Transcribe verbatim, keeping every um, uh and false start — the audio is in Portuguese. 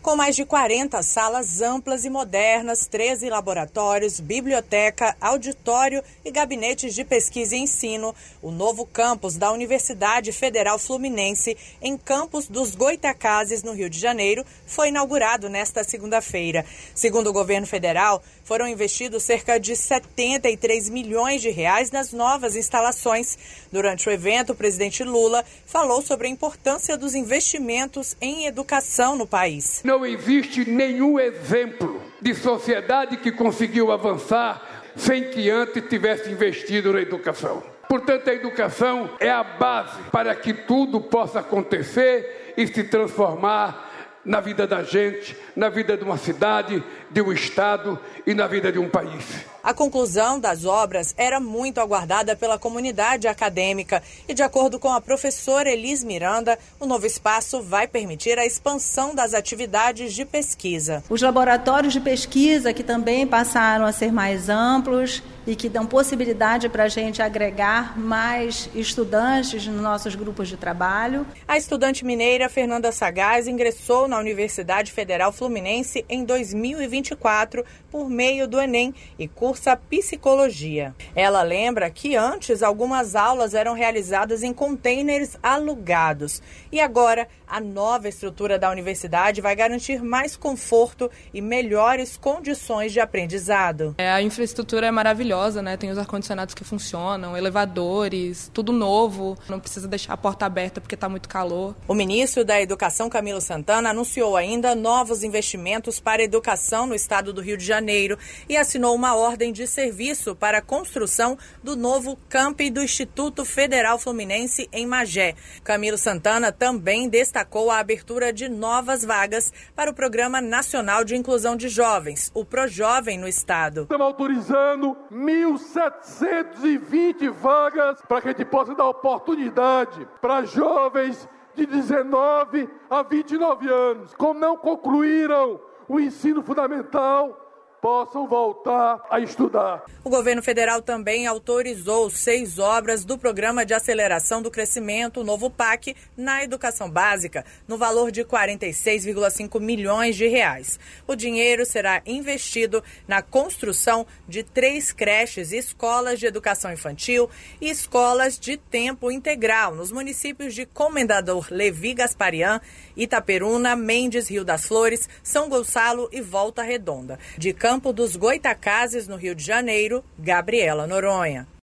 Com mais de quarenta salas amplas e modernas, treze laboratórios, biblioteca, auditório e gabinetes de pesquisa e ensino, o novo campus da Universidade Federal Fluminense, em Campos dos Goytacazes, no Rio de Janeiro, foi inaugurado nesta segunda-feira. Segundo o governo federal, foram investidos cerca de setenta e três milhões de reais nas novas instalações. Durante o evento, o presidente Lula falou sobre a importância dos investimentos em educação no país. Não existe nenhum exemplo de sociedade que conseguiu avançar sem que antes tivesse investido na educação. Portanto, a educação é a base para que tudo possa acontecer e se transformar na vida da gente, na vida de uma cidade, de um estado e na vida de um país. A conclusão das obras era muito aguardada pela comunidade acadêmica e, de acordo com a professora Elis Miranda, o novo espaço vai permitir a expansão das atividades de pesquisa. Os laboratórios de pesquisa, que também passaram a ser mais amplos e que dão possibilidade para a gente agregar mais estudantes nos nossos grupos de trabalho. A estudante mineira Fernanda Sagaz ingressou na Universidade Federal Fluminense em dois mil e vinte e quatro por meio do Enem e cursa psicologia. Ela lembra que antes algumas aulas eram realizadas em containers alugados e agora a nova estrutura da universidade vai garantir mais conforto e melhores condições de aprendizado. É, a infraestrutura é maravilhosa, né? Tem os ar-condicionados que funcionam, elevadores, tudo novo, não precisa deixar a porta aberta porque está muito calor. O ministro da Educação, Camilo Santana, anunciou ainda novos investimentos para a educação no estado do Rio de Janeiro e assinou uma ordem de serviço para a construção do novo campi do Instituto Federal Fluminense em Magé. Camilo Santana também destacou a abertura de novas vagas para o Programa Nacional de Inclusão de Jovens, o ProJovem, no estado. Estamos autorizando mil setecentas e vinte vagas para que a gente possa dar oportunidade para jovens de dezenove a vinte e nove anos, como não concluíram o ensino fundamental, possam voltar a estudar. O governo federal também autorizou seis obras do Programa de Aceleração do Crescimento, o novo P A C, na educação básica, no valor de quarenta e seis vírgula cinco milhões de reais. O dinheiro será investido na construção de três creches e escolas de educação infantil e escolas de tempo integral nos municípios de Comendador Levi Gasparian, Itaperuna, Mendes, Rio das Flores, São Gonçalo e Volta Redonda. De Campo dos Goytacazes, no Rio de Janeiro, Gabriela Noronha.